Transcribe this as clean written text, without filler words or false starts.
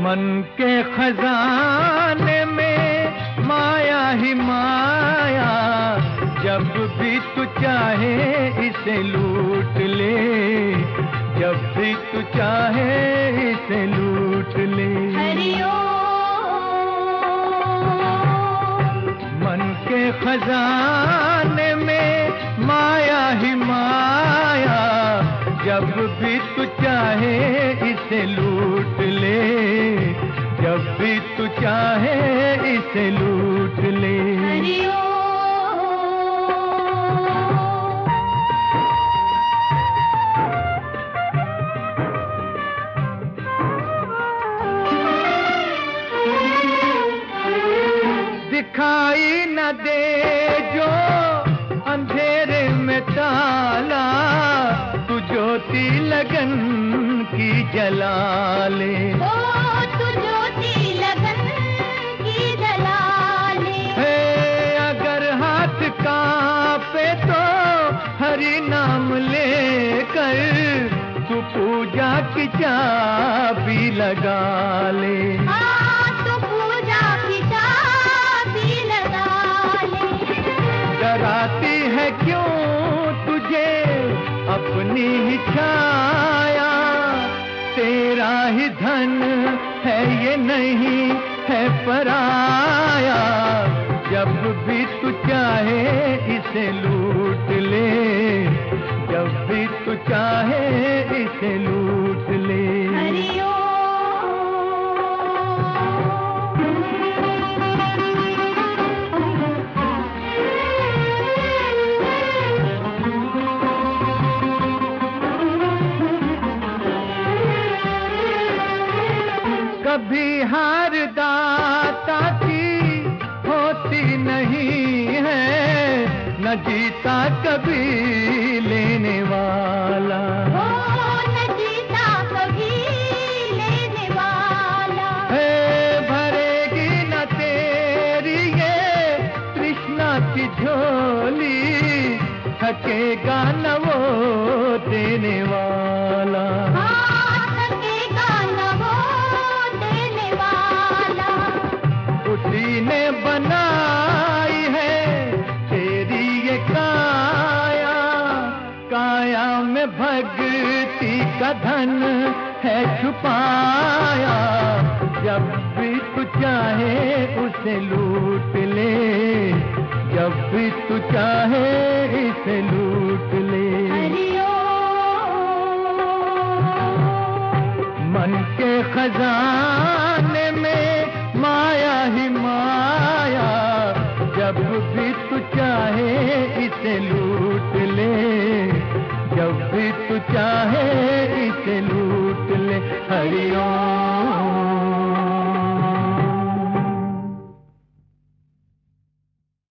मन के खजाने में माया ही माया, जब भी तू चाहे इसे लूट ले, जब भी तू चाहे इसे लूट ले। मन के खजाने में माया ही माया, जब भी तू चाहे इसे लूट ले, जब भी तू चाहे इसे लूट ले। दिखाई न दे जो अंधेरे में ताला, तू ज्योति लगन की जला ले। ओ तू ज्योति लगन की जला ले। है अगर हाथ कांपे तो हरि नाम लेकर तू पूजा की चाबी लगा ले। डराती है क्यों तुझे अपनी ही छाया, तेरा ही धन है ये नहीं है पराया, जब भी तू चाहे इसे लूट ले, जब भी तू चाहे इसे लूट ले। कभी हार दाता की होती नहीं है, न जीता कभी लेने वाला। ओ न जीता कभी लेने वाला। है भरेगी न तेरी ये तृष्णा की झोली, थकेगा न वो देने वाला। उसी ने बनाई है तेरी ये काया, काया में भक्ति का धन है छुपाया, जब भी तू चाहे उसे लूट ले, जब भी तू चाहे इसे लूट ले। मन के खजाने में माया ही माया, जब भी तू चाहे इसे लूट ले, जब भी तू चाहे इसे लूट ले। हरि ओम।